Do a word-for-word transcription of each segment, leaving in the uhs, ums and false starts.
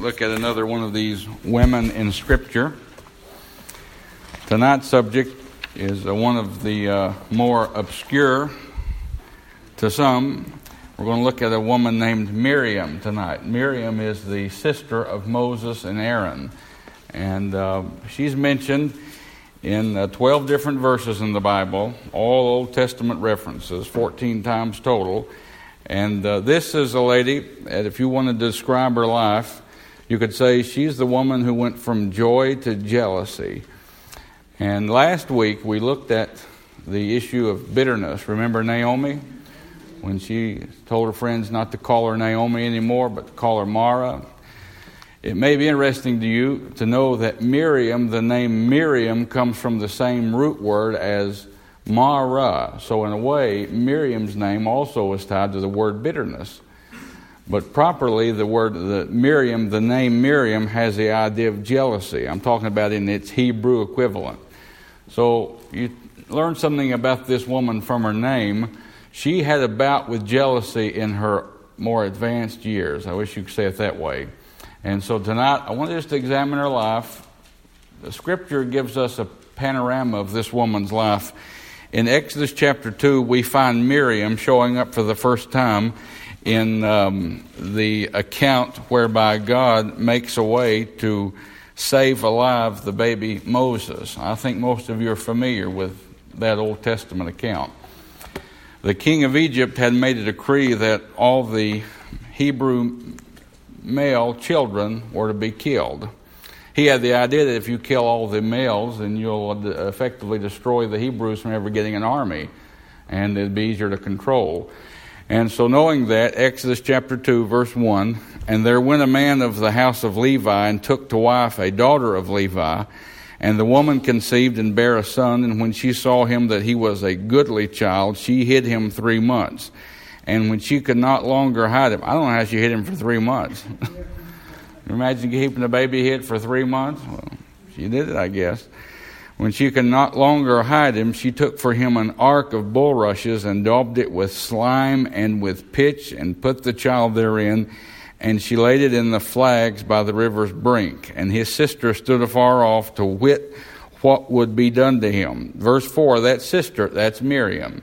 look at another one of these women in Scripture. Tonight's subject is uh, one of the uh, more obscure to some. We're going to look at a woman named Miriam tonight. Miriam is the sister of Moses and Aaron. And uh, she's mentioned in uh, twelve different verses in the Bible, all Old Testament references, fourteen times total. And uh, this is a lady that if you wanted to describe her life, you could say she's the woman who went from joy to jealousy. And last week we looked at the issue of bitterness. Remember Naomi? When she told her friends not to call her Naomi anymore, but to call her Mara. It may be interesting to you to know that Miriam, the name Miriam, comes from the same root word as Mara. So in a way, Miriam's name also is tied to the word bitterness. But properly, the word the Miriam, the name Miriam, has the idea of jealousy. I'm talking about in its Hebrew equivalent. So you learn something about this woman from her name. She had a bout with jealousy in her more advanced years. I wish you could say it that way. And so tonight, I want us to examine her life. The Scripture gives us a panorama of this woman's life. In Exodus chapter two, we find Miriam showing up for the first time in um, the account whereby God makes a way to save alive the baby Moses. I think most of you are familiar with that Old Testament account. The king of Egypt had made a decree that all the Hebrew male children were to be killed. He had the idea that if you kill all the males, then you'll effectively destroy the Hebrews from ever getting an army, and it'd be easier to control. And so knowing that, Exodus chapter two, verse one, and there went a man of the house of Levi and took to wife a daughter of Levi, and the woman conceived and bare a son, and when she saw him that he was a goodly child, she hid him three months. And when she could not longer hide him, I don't know how she hid him for three months. Imagine keeping a baby hid for three months? Well, she did it, I guess. When she could not longer hide him, she took for him an ark of bulrushes and daubed it with slime and with pitch and put the child therein. And she laid it in the flags by the river's brink. And his sister stood afar off to wit what would be done to him. Verse four, that sister, that's Miriam.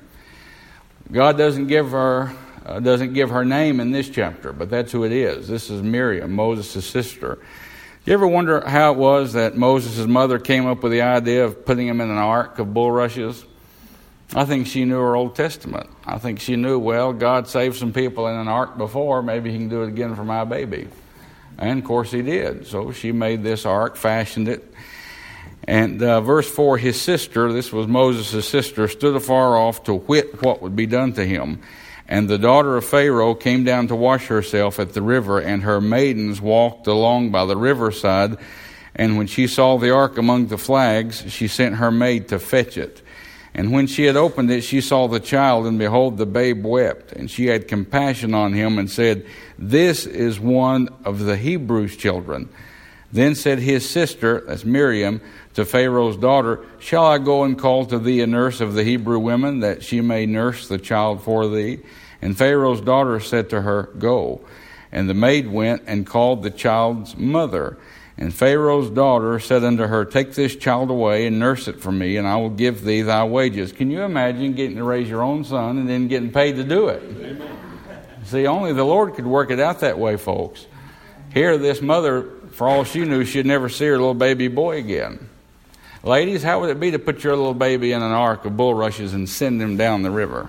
God doesn't give her uh, doesn't give her name in this chapter, but that's who it is. This is Miriam, Moses' sister. You ever wonder how it was that Moses' mother came up with the idea of putting him in an ark of bulrushes? I think she knew her Old Testament. I think she knew, well, God saved some people in an ark before. Maybe he can do it again for my baby. And, of course, he did. So she made this ark, fashioned it. And uh, verse four, his sister, this was Moses' sister, stood afar off to wit what would be done to him. And the daughter of Pharaoh came down to wash herself at the river, and her maidens walked along by the riverside. And when she saw the ark among the flags, she sent her maid to fetch it. And when she had opened it, she saw the child, and behold, the babe wept. And she had compassion on him and said, this is one of the Hebrews' children. Then said his sister, that's Miriam, to Pharaoh's daughter, shall I go and call to thee a nurse of the Hebrew women, that she may nurse the child for thee? And Pharaoh's daughter said to her, go. And the maid went and called the child's mother. And Pharaoh's daughter said unto her, take this child away and nurse it for me, and I will give thee thy wages. Can you imagine getting to raise your own son and then getting paid to do it? Amen. See, only the Lord could work it out that way, folks. Here, this mother, for all she knew, she'd never see her little baby boy again. Ladies, how would it be to put your little baby in an ark of bulrushes and send him down the river?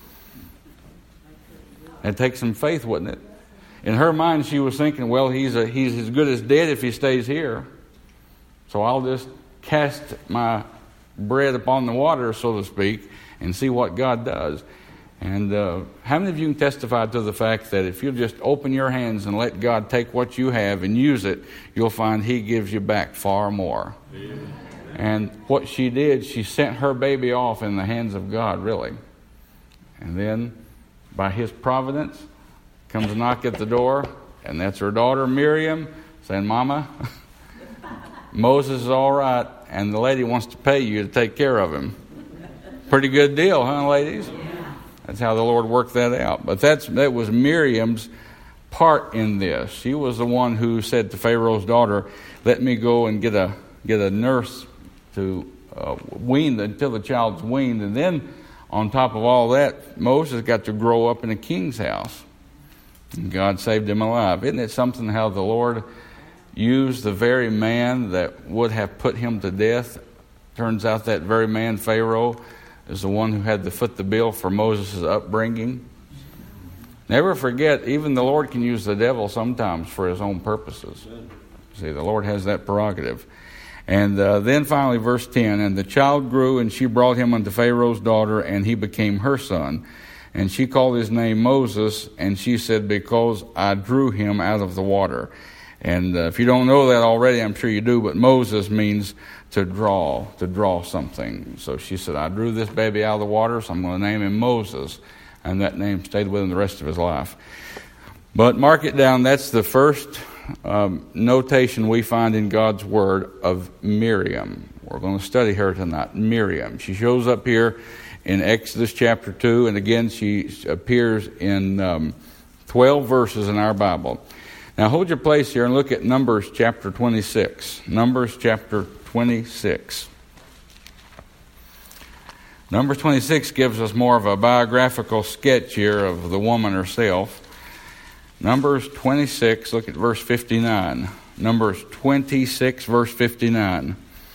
It'd take some faith, wouldn't it? In her mind, she was thinking, well, he's a, he's as good as dead if he stays here. So I'll just cast my bread upon the water, so to speak, and see what God does. And uh, how many of you can testify to the fact that if you just open your hands and let God take what you have and use it, you'll find he gives you back far more. Amen. And what she did, she sent her baby off in the hands of God, really. And then, by his providence, comes a knock at the door, and that's her daughter Miriam saying, Mama, Moses is all right, and the lady wants to pay you to take care of him. Pretty good deal, huh, ladies? That's how the Lord worked that out. But that's that was Miriam's part in this. She was the one who said to Pharaoh's daughter, let me go and get a get a nurse to uh, wean the, until the child's weaned. And then on top of all that, Moses got to grow up in a king's house. And God saved him alive. Isn't it something how the Lord used the very man that would have put him to death? Turns out that very man, Pharaoh, is the one who had to foot the bill for Moses' upbringing. Never forget, even the Lord can use the devil sometimes for his own purposes. See, the Lord has that prerogative. And uh, then finally, verse ten, and the child grew, and she brought him unto Pharaoh's daughter, and he became her son. And she called his name Moses, and she said, because I drew him out of the water. And uh, if you don't know that already, I'm sure you do, but Moses means to draw, to draw something. So she said, I drew this baby out of the water, so I'm going to name him Moses. And that name stayed with him the rest of his life. But mark it down, that's the first um, notation we find in God's Word of Miriam. We're going to study her tonight, Miriam. She shows up here in Exodus chapter two, and again she appears in um, twelve verses in our Bible. Now hold your place here and look at Numbers chapter twenty-six. Numbers chapter twenty-six. Numbers twenty-six gives us more of a biographical sketch here of the woman herself. Numbers twenty-six, look at verse fifty-nine. Numbers twenty-six, verse fifty-nine.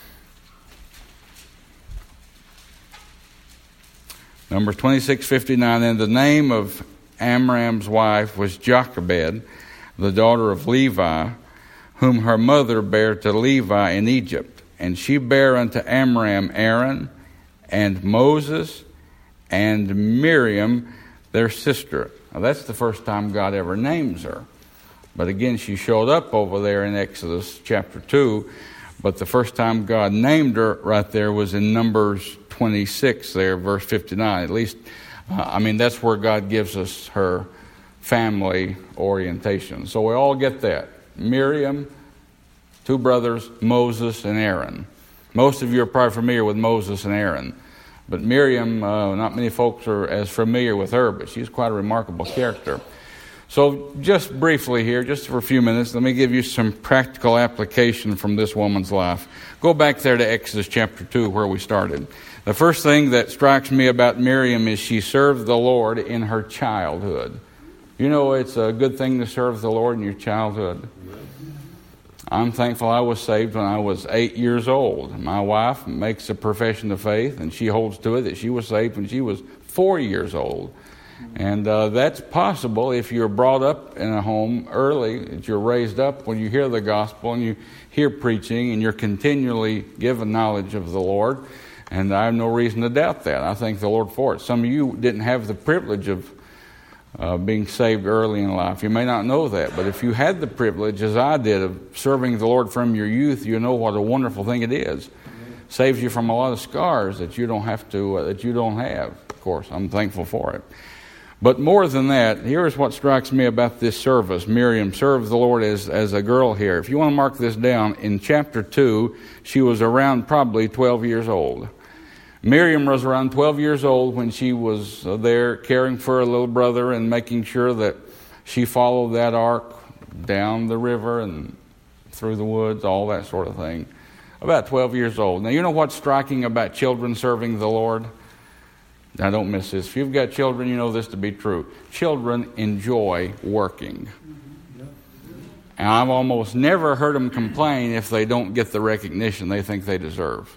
Numbers twenty-six, fifty-nine. And the name of Amram's wife was Jochebed, the daughter of Levi, whom her mother bare to Levi in Egypt. And she bare unto Amram Aaron, and Moses, and Miriam, their sister. Now that's the first time God ever names her. But again, she showed up over there in Exodus chapter two. But the first time God named her right there was in Numbers twenty-six there, verse fifty-nine. At least, uh, I mean, that's where God gives us her family orientation. So we all get that. Miriam, two brothers, Moses and Aaron. Most of you are probably familiar with Moses and Aaron. But Miriam, uh, not many folks are as familiar with her, but she's quite a remarkable character. So just briefly here, just for a few minutes, let me give you some practical application from this woman's life. Go back there to Exodus chapter two where we started. The first thing that strikes me about Miriam is she served the Lord in her childhood. You know, it's a good thing to serve the Lord in your childhood. I'm thankful I was saved when I was eight years old. My wife makes a profession of faith, and she holds to it that she was saved when she was four years old. And uh, that's possible if you're brought up in a home early, that you're raised up when you hear the gospel and you hear preaching and you're continually given knowledge of the Lord. And I have no reason to doubt that. I thank the Lord for it. Some of you didn't have the privilege of Uh, being saved early in life. You may not know that, but if you had the privilege, as I did, of serving the Lord from your youth, you know what a wonderful thing it is. Mm-hmm. Saves you from a lot of scars that you don't have to, uh, that you don't have. Of course, I'm thankful for it. But more than that, here's what strikes me about this service. Miriam served the Lord as, as a girl here. If you want to mark this down, in chapter two, she was around probably twelve years old. Miriam was around twelve years old when she was there caring for her little brother and making sure that she followed that ark down the river and through the woods, all that sort of thing. About twelve years old. Now, you know what's striking about children serving the Lord? Now, don't miss this. If you've got children, you know this to be true. Children enjoy working. And I've almost never heard them complain if they don't get the recognition they think they deserve.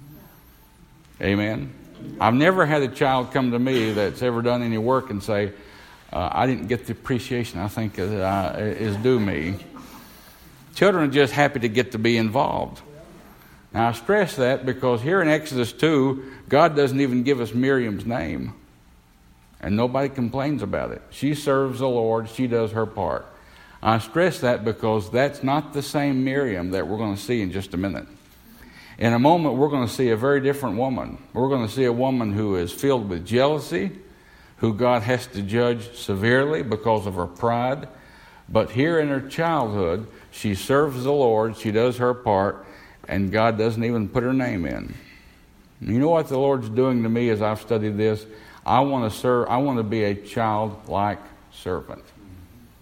Amen. I've never had a child come to me that's ever done any work and say, uh, I didn't get the appreciation I think is, uh, is due me. Children are just happy to get to be involved. Now I stress that because here in Exodus two, God doesn't even give us Miriam's name. And nobody complains about it. She serves the Lord. She does her part. I stress that because that's not the same Miriam that we're going to see in just a minute. In a moment, we're going to see a very different woman. We're going to see a woman who is filled with jealousy, who God has to judge severely because of her pride. But here in her childhood, she serves the Lord, she does her part, and God doesn't even put her name in. You know what the Lord's doing to me as I've studied this? I want to serve. I want to be a childlike servant.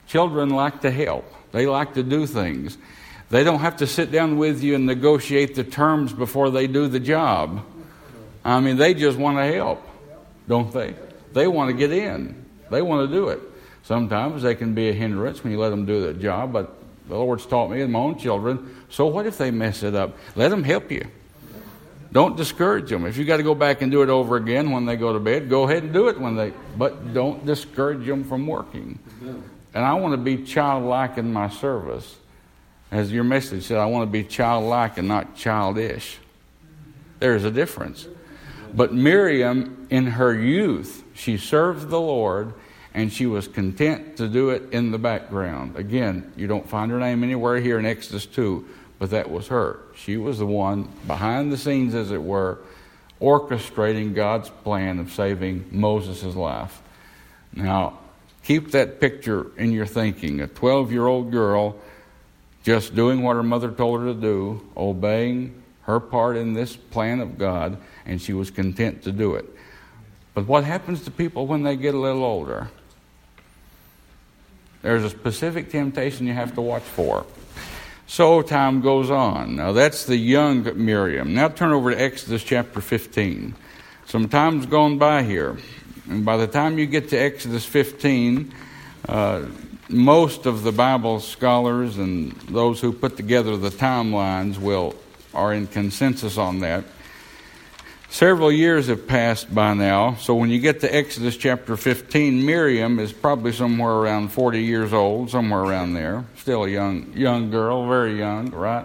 Children like to help. They like to do things. They don't have to sit down with you and negotiate the terms before they do the job. I mean, they just want to help, don't they? They want to get in. They want to do it. Sometimes they can be a hindrance when you let them do the job, but the Lord's taught me in my own children, so what if they mess it up? Let them help you. Don't discourage them. If you got to go back and do it over again when they go to bed, go ahead and do it when they, but don't discourage them from working. And I want to be childlike in my service. As your message said, I want to be childlike and not childish. There's a difference. But Miriam, in her youth, she served the Lord, and she was content to do it in the background. Again, you don't find her name anywhere here in Exodus two, but that was her. She was the one behind the scenes, as it were, orchestrating God's plan of saving Moses' life. Now, keep that picture in your thinking. A twelve-year-old girl just doing what her mother told her to do, obeying her part in this plan of God, and she was content to do it. But what happens to people when they get a little older? There's a specific temptation you have to watch for. So time goes on. Now that's the young Miriam. Now turn over to Exodus chapter fifteen. Some time's gone by here. And by the time you get to Exodus fifteen, uh, most of the Bible scholars and those who put together the timelines will are in consensus on that. Several years have passed by now, so when you get to Exodus chapter fifteen, Miriam is probably somewhere around forty years old, somewhere around there. Still a young young girl, very young, right?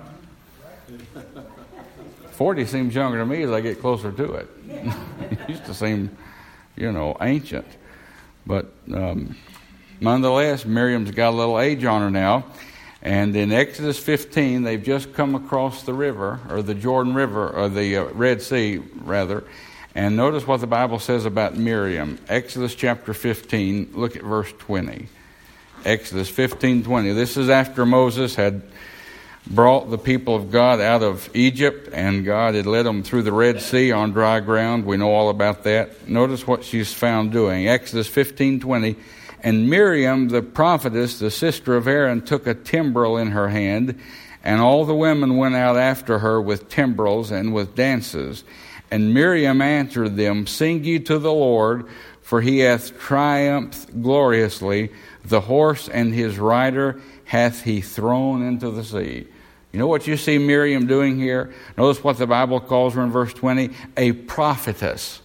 forty seems younger to me as I get closer to it. It used to seem, you know, ancient. But um, nonetheless, Miriam's got a little age on her now. And in Exodus fifteen, they've just come across the river, or the Jordan River, or the uh, Red Sea, rather. And notice what the Bible says about Miriam. Exodus chapter fifteen, look at verse twenty. Exodus fifteen twenty. This is after Moses had brought the people of God out of Egypt, and God had led them through the Red Sea on dry ground. We know all about that. Notice what she's found doing. Exodus fifteen twenty. And Miriam, the prophetess, the sister of Aaron, took a timbrel in her hand, and all the women went out after her with timbrels and with dances. And Miriam answered them, Sing ye to the Lord, for he hath triumphed gloriously. The horse and his rider hath he thrown into the sea. You know what you see Miriam doing here? Notice what the Bible calls her in verse twenty, a prophetess.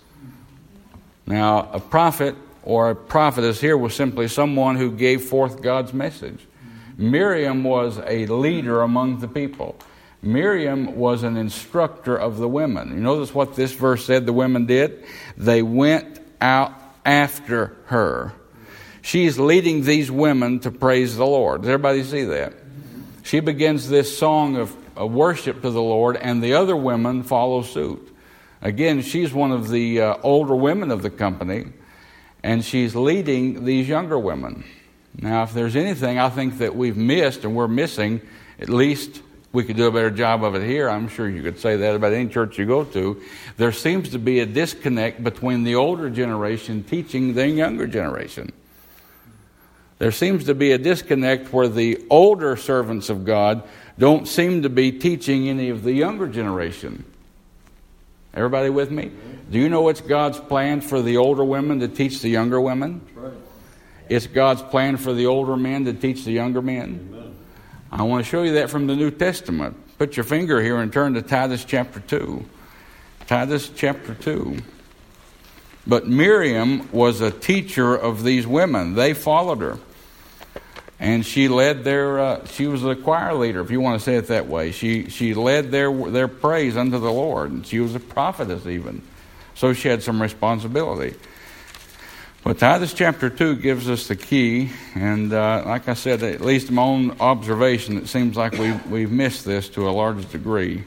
Now, a prophet or a prophetess here was simply someone who gave forth God's message. Miriam was a leader among the people. Miriam was an instructor of the women. You notice what this verse said the women did? They went out after her. She's leading these women to praise the Lord. Does everybody see that? She begins this song of, of worship to the Lord, and the other women follow suit. Again, she's one of the uh, older women of the company, and she's leading these younger women. Now, if there's anything I think that we've missed and we're missing, at least we could do a better job of it here. I'm sure you could say that about any church you go to. There seems to be a disconnect between the older generation teaching the younger generation. There seems to be a disconnect where the older servants of God don't seem to be teaching any of the younger generation. Everybody with me? Do you know it's God's plan for the older women to teach the younger women? Right. It's God's plan for the older men to teach the younger men. Amen. I want to show you that from the New Testament. Put your finger here and turn to Titus chapter two. Titus chapter two. But Miriam was a teacher of these women. They followed her. And she led their, uh, she was a choir leader, if you want to say it that way. She she led their their praise unto the Lord. And she was a prophetess even. So she had some responsibility. But Titus chapter two gives us the key. And uh, like I said, at least in my own observation, it seems like we, we've missed this to a large degree.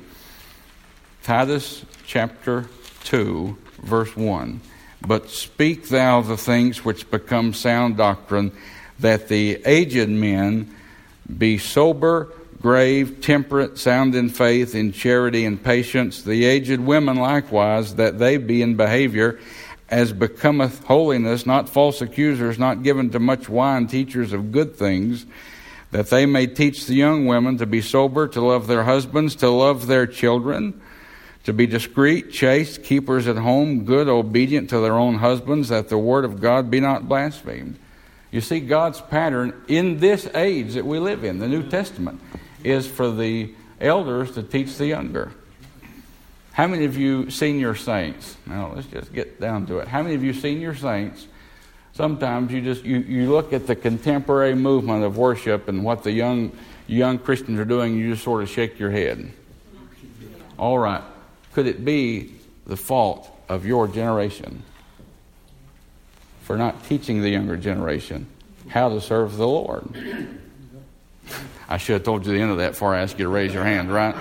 Titus chapter two, verse one. But speak thou the things which become sound doctrine, that the aged men be sober, grave, temperate, sound in faith, in charity and patience. The aged women likewise, that they be in behavior as becometh holiness, not false accusers, not given to much wine, teachers of good things, that they may teach the young women to be sober, to love their husbands, to love their children, to be discreet, chaste, keepers at home, good, obedient to their own husbands, that the word of God be not blasphemed. You see, God's pattern in this age that we live in, the New Testament, is for the elders to teach the younger. How many of you senior saints? Now, let's just get down to it. How many of you senior saints, sometimes you just you, you look at the contemporary movement of worship and what the young young Christians are doing, you just sort of shake your head. All right. Could it be the fault of your generation for not teaching the younger generation how to serve the Lord? I should have told you the end of that before I asked you to raise your hand, right?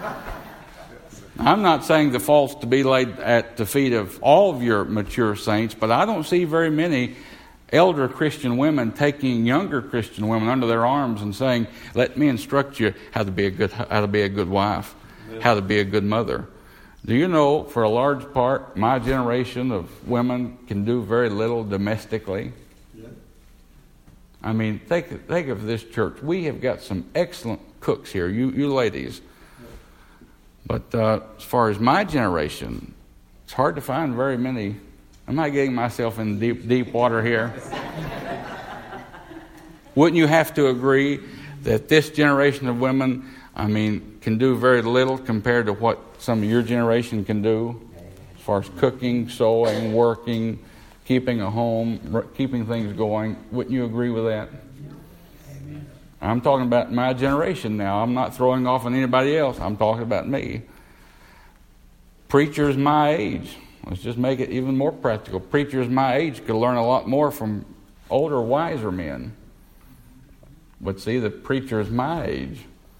I'm not saying the fault's to be laid at the feet of all of your mature saints, but I don't see very many elder Christian women taking younger Christian women under their arms and saying, "Let me instruct you how to be a good how to be a good wife, how to be a good mother." Do you know, for a large part, my generation of women can do very little domestically? Yeah. I mean, think, think of this church. We have got some excellent cooks here, you, you ladies. Yeah. But uh, as far as my generation, it's hard to find very many. Am I getting myself in deep, deep water here? Wouldn't you have to agree that this generation of women, I mean, can do very little compared to what some of your generation can do as far as cooking, sewing, working, keeping a home, keeping things going? Wouldn't you agree with that? Amen. I'm talking about my generation now. I'm not throwing off on anybody else. I'm talking about me. Preachers my age, let's just make it even more practical. Preachers my age could learn a lot more from older, wiser men. But see, the preachers my age,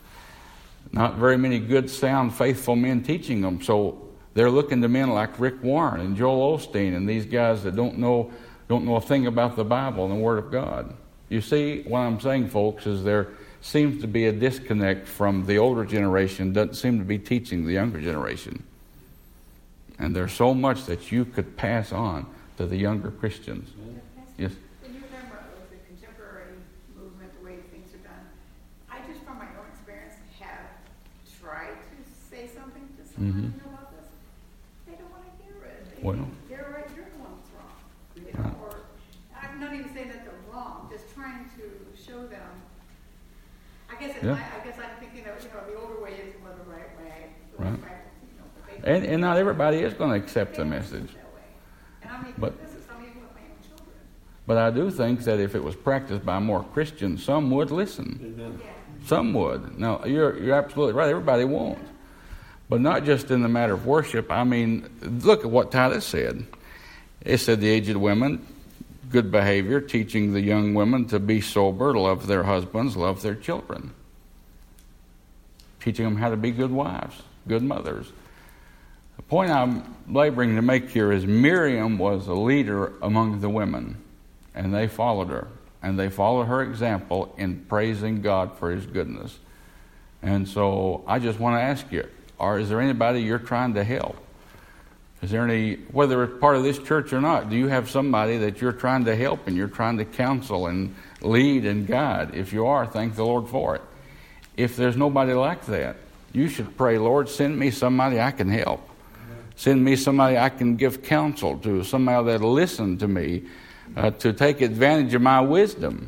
not very many good, sound, faithful men teaching them. So they're looking to men like Rick Warren and Joel Osteen and these guys that don't know don't know a thing about the Bible and the Word of God. You see, what I'm saying, folks, is there seems to be a disconnect from the older generation, doesn't seem to be teaching the younger generation. And there's so much that you could pass on to the younger Christians. Yes? When you remember the contemporary movement, the way things are done, I just, from my own experience, have tried to say something to someone mm-hmm. about this. They don't want to hear it. They well, they're right, you're the one that's wrong. You know, right. Or I'm not even saying that they're wrong, just trying to show them. I guess it, yeah. I, I guess I'm thinking of, you know, the older way is well, the right way. The right. right, you know, but they, and, and not everybody is going to accept the message. And I mean, but, this is something with my own children. But I do think that if it was practiced by more Christians, some would listen. Amen. Yeah. Some would. Now, you're you're absolutely right. Everybody won't. But not just in the matter of worship. I mean, look at what Titus said. It said the aged women, good behavior, teaching the young women to be sober, love their husbands, love their children. Teaching them how to be good wives, good mothers. The point I'm laboring to make here is Miriam was a leader among the women, and they followed her. And they followed her example in praising God for His goodness. And so I just want to ask you, or is there anybody you're trying to help? Is there any, whether it's part of this church or not, do you have somebody that you're trying to help and you're trying to counsel and lead and guide? If you are, thank the Lord for it. If there's nobody like that, you should pray, Lord, send me somebody I can help. Send me somebody I can give counsel to, somebody that'll listen to me, uh, to take advantage of my wisdom.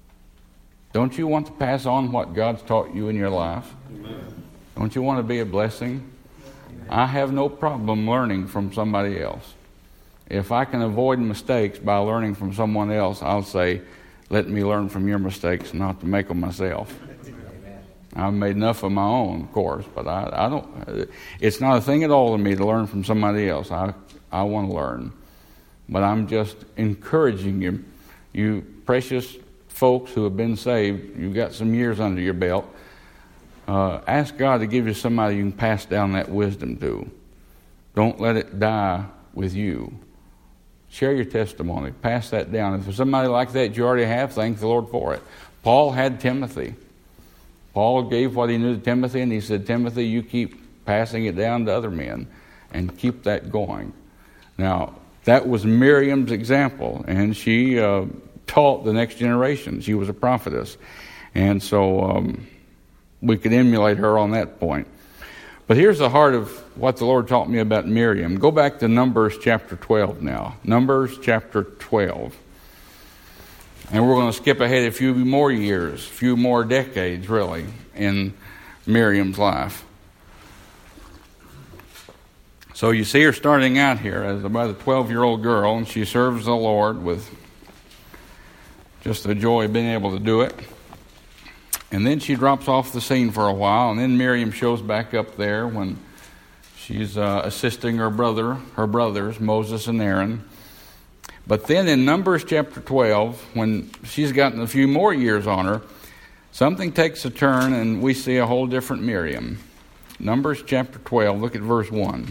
Don't you want to pass on what God's taught you in your life? Amen. Don't you want to be a blessing? Amen. I have no problem learning from somebody else. If I can avoid mistakes by learning from someone else, I'll say, let me learn from your mistakes, not to make them myself. I've made enough of my own, of course, but I, I don't. It's not a thing at all to me to learn from somebody else. I I want to learn, but I'm just encouraging you, you precious folks who have been saved. You've got some years under your belt. Uh, ask God to give you somebody you can pass down that wisdom to. Don't let it die with you. Share your testimony. Pass that down. If there's somebody like that you already have, thank the Lord for it. Paul had Timothy. Paul gave what he knew to Timothy, and he said, Timothy, you keep passing it down to other men and keep that going. Now, That was Miriam's example, and she uh, taught the next generation. She was a prophetess. And so um, we could emulate her on that point. But here's the heart of what the Lord taught me about Miriam. Go back to Numbers chapter twelve now. Numbers chapter twelve. And we're going to skip ahead a few more years, a few more decades, really, in Miriam's life. So you see her starting out here as about a twelve-year-old girl, and she serves the Lord with just the joy of being able to do it. And then she drops off the scene for a while, and then Miriam shows back up there when she's uh, assisting her brother, her brothers, Moses and Aaron. But then in Numbers chapter twelve, when she's gotten a few more years on her, something takes a turn, and we see a whole different Miriam. Numbers chapter twelve, look at verse one.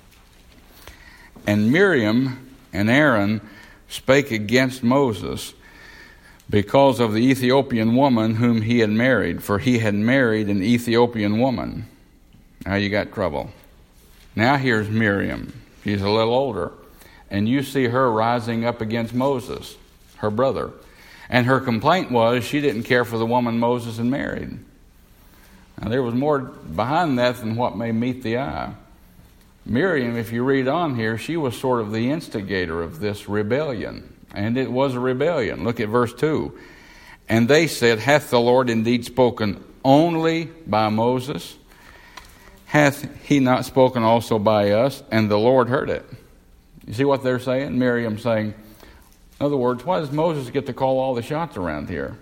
And Miriam and Aaron spake against Moses because of the Ethiopian woman whom he had married, for he had married an Ethiopian woman. Now you got trouble. Now here's Miriam. She's a little older. And you see her rising up against Moses, her brother. And her complaint was she didn't care for the woman Moses had married. Now there was more behind that than what may meet the eye. Miriam, if you read on here, she was sort of the instigator of this rebellion. And it was a rebellion. Look at verse two. And they said, hath the Lord indeed spoken only by Moses? Hath he not spoken also by us? And the Lord heard it. You see what they're saying? Miriam saying, in other words, why does Moses get to call all the shots around here?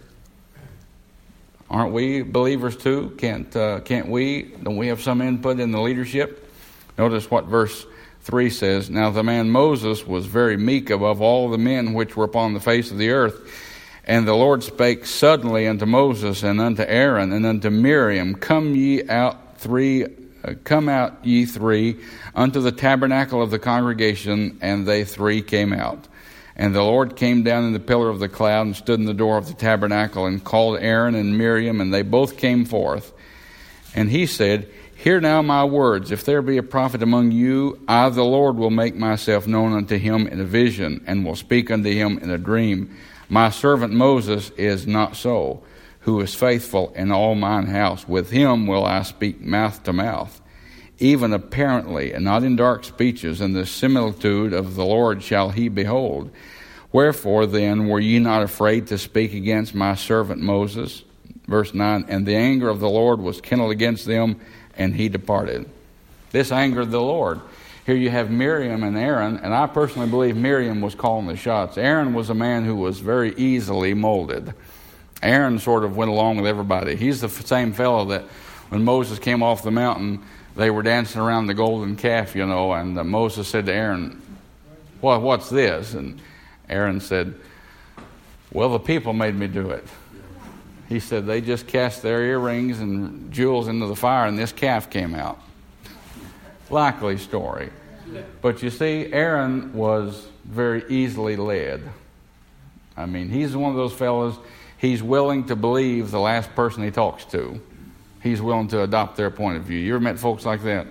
Aren't we believers too? Can't uh, can't we? Don't we have some input in the leadership? Notice what verse three says. Now the man Moses was very meek above all the men which were upon the face of the earth. And the Lord spake suddenly unto Moses and unto Aaron and unto Miriam, Come ye out three, uh, come out ye three unto the tabernacle of the congregation. And they three came out. And the Lord came down in the pillar of the cloud and stood in the door of the tabernacle and called Aaron and Miriam, and they both came forth. And he said, Hear now my words. If there be a prophet among you, I the Lord will make myself known unto him in a vision, and will speak unto him in a dream. My servant Moses is not so, who is faithful in all mine house. With him will I speak mouth to mouth, even apparently, and not in dark speeches, and the similitude of the Lord shall he behold. Wherefore then were ye not afraid to speak against my servant Moses? Verse nine, And the anger of the Lord was kindled against them, and he departed. This angered the Lord. Here you have Miriam and Aaron, and I personally believe Miriam was calling the shots. Aaron was a man who was very easily molded. Aaron sort of went along with everybody. He's the same fellow that when Moses came off the mountain, they were dancing around the golden calf, you know, and uh, Moses said to Aaron, "What? What's this?" And Aaron said, "Well, the people made me do it." He said, "They just cast their earrings and jewels into the fire, and this calf came out." Likely story. But you see, Aaron was very easily led. I mean, he's one of those fellows, he's willing to believe the last person he talks to. He's willing to adopt their point of view. You ever met folks like that?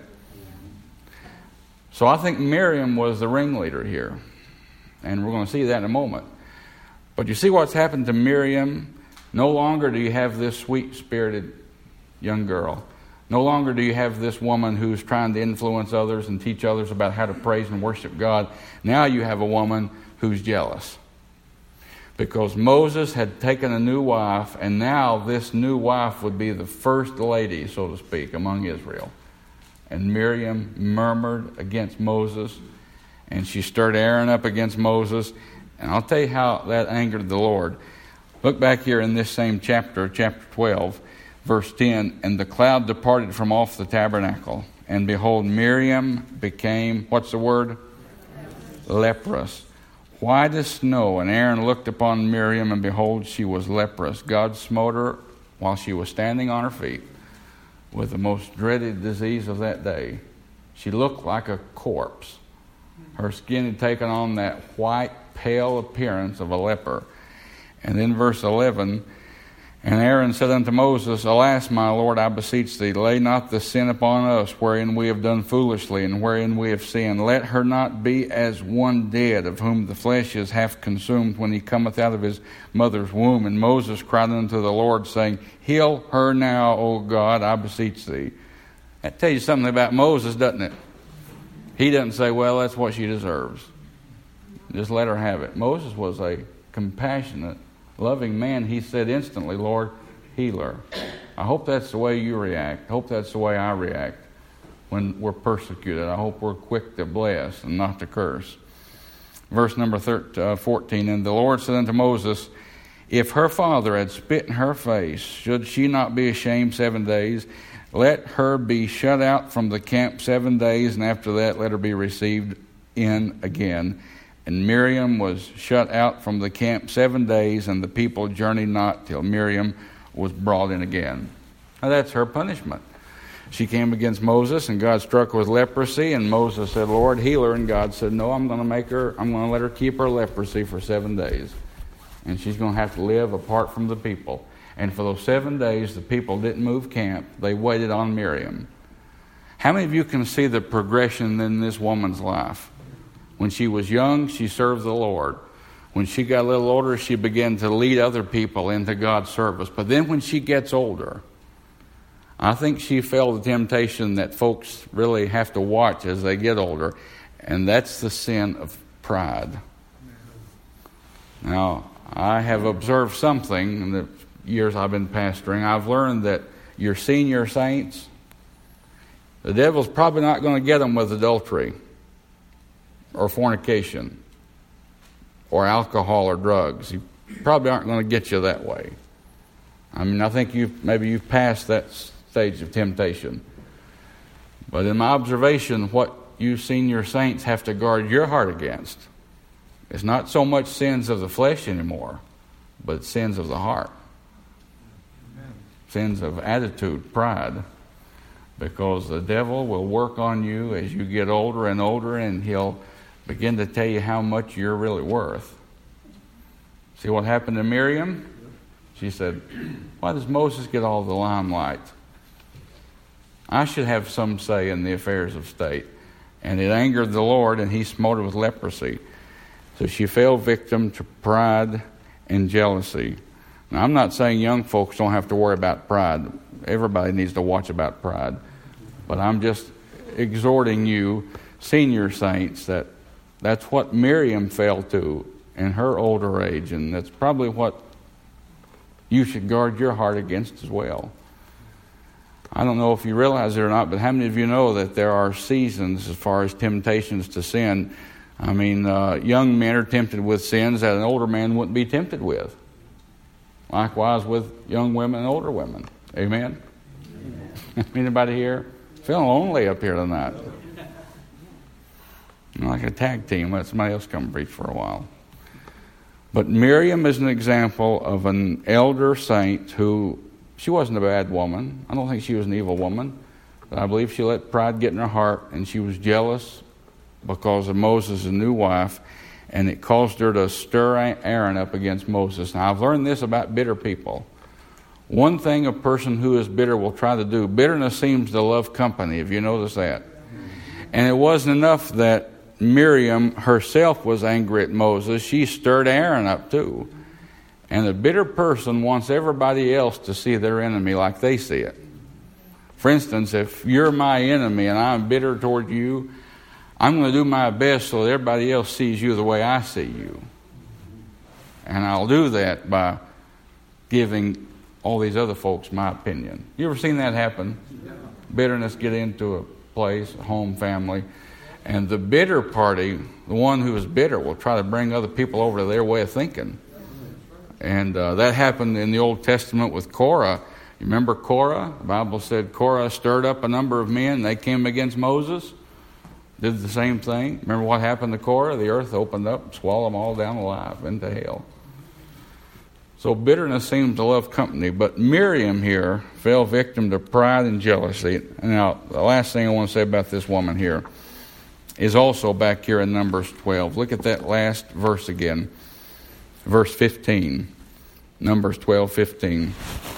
So I think Miriam was the ringleader here. And we're going to see that in a moment. But you see what's happened to Miriam? No longer do you have this sweet-spirited young girl. No longer do you have this woman who's trying to influence others and teach others about how to praise and worship God. Now you have a woman who's jealous. Because Moses had taken a new wife, and now this new wife would be the first lady, so to speak, among Israel. And Miriam murmured against Moses, and she stirred Aaron up against Moses. And I'll tell you how that angered the Lord. Look back here in this same chapter, chapter twelve, verse ten. And the cloud departed from off the tabernacle, and behold, Miriam became, what's the word? Leprous. Leprous. White as snow. And Aaron looked upon Miriam, and behold, she was leprous. God smote her while she was standing on her feet with the most dreaded disease of that day. She looked like a corpse. Her skin had taken on that white, pale appearance of a leper. And then verse eleven, And Aaron said unto Moses, Alas, my Lord, I beseech thee, lay not the sin upon us, wherein we have done foolishly, and wherein we have sinned. Let her not be as one dead, of whom the flesh is half consumed when he cometh out of his mother's womb. And Moses cried unto the Lord, saying, Heal her now, O God, I beseech thee. That tells you something about Moses, doesn't it? He doesn't say, well, that's what she deserves. Just let her have it. Moses was a compassionate, loving man. He said instantly, Lord, heal her. I hope that's the way you react. I hope that's the way I react when we're persecuted. I hope we're quick to bless and not to curse. Verse number thirteen, uh, fourteen, And the Lord said unto Moses, If her father had spit in her face, should she not be ashamed seven days? Let her be shut out from the camp seven days, and after that let her be received in again. And Miriam was shut out from the camp seven days, and the people journeyed not till Miriam was brought in again. Now that's her punishment. She came against Moses, and God struck her with leprosy, and Moses said, Lord, heal her. And God said, no, I'm going to make her, I'm going to let her keep her leprosy for seven days. And she's going to have to live apart from the people. And for those seven days, the people didn't move camp. They waited on Miriam. How many of you can see the progression in this woman's life? When she was young, she served the Lord. When she got a little older, she began to lead other people into God's service. But then when she gets older, I think she fell the temptation that folks really have to watch as they get older, and that's the sin of pride. Now, I have observed something in the years I've been pastoring. I've learned that your senior saints, the devil's probably not going to get them with adultery or fornication or alcohol or drugs. You probably aren't going to get you that way. I mean, I think you've maybe you've passed that stage of temptation. But in my observation, what you senior saints have to guard your heart against is not so much sins of the flesh anymore, but sins of the heart. Amen. Sins of attitude, pride. Because the devil will work on you as you get older and older, and he'll begin to tell you how much you're really worth. See what happened to Miriam? She said, why does Moses get all the limelight? I should have some say in the affairs of state. And it angered the Lord, and he smote her with leprosy. So she fell victim to pride and jealousy. Now, I'm not saying young folks don't have to worry about pride. Everybody needs to watch about pride. But I'm just exhorting you, senior saints, that that's what Miriam fell to in her older age, and that's probably what you should guard your heart against as well. I don't know if you realize it or not, but how many of you know that there are seasons as far as temptations to sin? I mean, uh, young men are tempted with sins that an older man wouldn't be tempted with. Likewise with young women and older women. Amen? Amen. Anybody here? Feeling lonely up here tonight. Like a tag team, let somebody else come preach for a while. But Miriam is an example of an elder saint who, she wasn't a bad woman. I don't think she was an evil woman. But I believe she let pride get in her heart, and she was jealous because of Moses' new wife, and it caused her to stir Aaron up against Moses. Now, I've learned this about bitter people. One thing a person who is bitter will try to do, bitterness seems to love company. Have you noticed that? And it wasn't enough that Miriam herself was angry at Moses. She stirred Aaron up too. And a bitter person wants everybody else to see their enemy like they see it. For instance, if you're my enemy and I'm bitter toward you, I'm going to do my best so that everybody else sees you the way I see you. And I'll do that by giving all these other folks my opinion. You ever seen that happen? Bitterness get into a place, a home, family. And the bitter party, the one who is bitter, will try to bring other people over to their way of thinking. And uh, that happened in the Old Testament with Korah. You remember Korah? The Bible said Korah stirred up a number of men. They came against Moses, did the same thing. Remember what happened to Korah? The earth opened up, swallowed them all down alive into hell. So bitterness seems to love company. But Miriam here fell victim to pride and jealousy. Now, the last thing I want to say about this woman here is also back here in Numbers twelve. Look at that last verse again. Verse fifteen. Numbers twelve fifteen.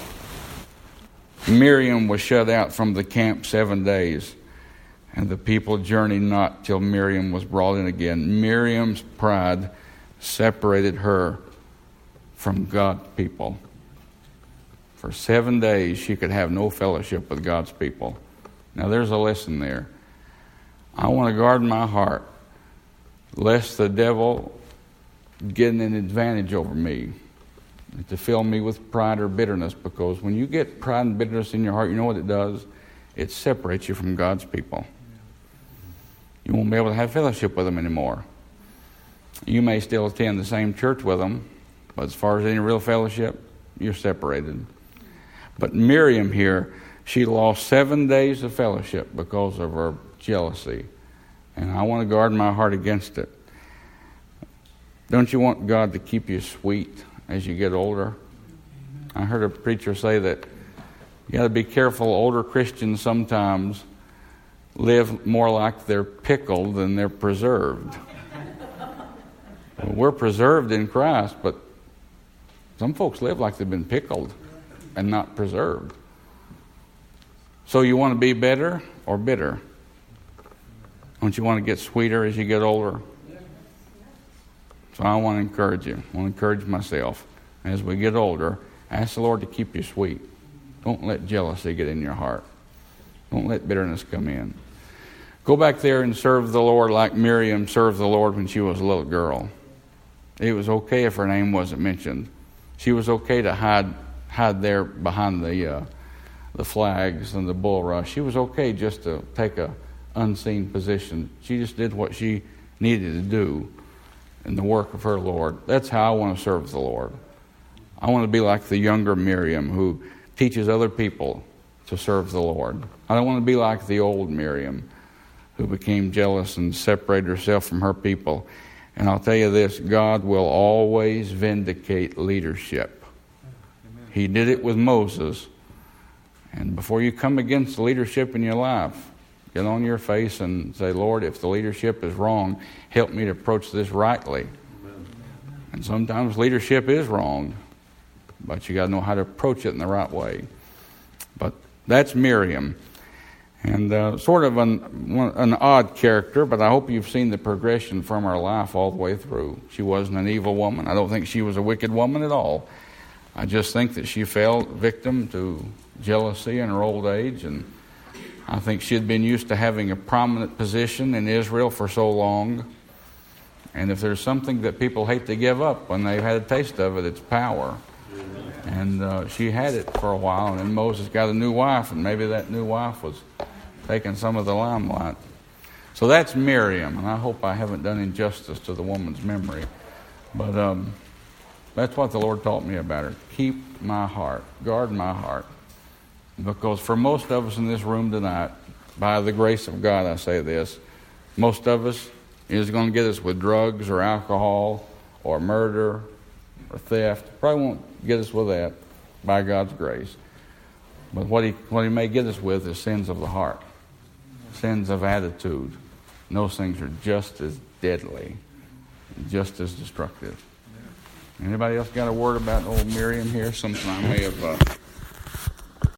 Miriam was shut out from the camp seven days, and the people journeyed not till Miriam was brought in again. Miriam's pride separated her from God's people. For seven days she could have no fellowship with God's people. Now there's a lesson there. I want to guard my heart lest the devil get an advantage over me to fill me with pride or bitterness, because when you get pride and bitterness in your heart, you know what it does? It separates you from God's people. You won't be able to have fellowship with them anymore. You may still attend the same church with them, but as far as any real fellowship, you're separated. But Miriam here, she lost seven days of fellowship because of her jealousy. And I want to guard my heart against it. Don't you want God to keep you sweet as you get older? I heard a preacher say that you got to be careful. Older Christians sometimes live more like they're pickled than they're preserved. Well, we're preserved in Christ, but some folks live like they've been pickled and not preserved. So you want to be better or bitter? Don't you want to get sweeter as you get older? So I want to encourage you. I want to encourage myself. As we get older, ask the Lord to keep you sweet. Don't let jealousy get in your heart. Don't let bitterness come in. Go back there and serve the Lord like Miriam served the Lord when she was a little girl. It was okay if her name wasn't mentioned. She was okay to hide hide there behind the uh, the flags and the bulrush. She was okay just to take a unseen position. She just did what she needed to do in the work of her Lord. That's how I want to serve the Lord. I want to be like the younger Miriam who teaches other people to serve the Lord. I don't want to be like the old Miriam who became jealous and separated herself from her people. And I'll tell you this, God will always vindicate leadership. Amen. He did it with Moses. And before you come against the leadership in your life, get on your face and say, Lord, if the leadership is wrong, help me to approach this rightly. Amen. And sometimes leadership is wrong, but you got to know how to approach it in the right way. But that's Miriam. And uh, sort of an, an odd character, but I hope you've seen the progression from her life all the way through. She wasn't an evil woman. I don't think she was a wicked woman at all. I just think that she fell victim to jealousy in her old age, and I think she had been used to having a prominent position in Israel for so long. And if there's something that people hate to give up when they've had a taste of it, it's power. And uh, she had it for a while, and then Moses got a new wife, and maybe that new wife was taking some of the limelight. So that's Miriam, and I hope I haven't done injustice to the woman's memory. But um, that's what the Lord taught me about her. Keep my heart. Guard my heart. Because for most of us in this room tonight, by the grace of God, I say this, most of us is going to get us with drugs or alcohol or murder or theft. Probably won't get us with that by God's grace. But what he, what he may get us with is sins of the heart, sins of attitude. And those things are just as deadly, just as destructive. Anybody else got a word about old Miriam here? Something I may have... Uh,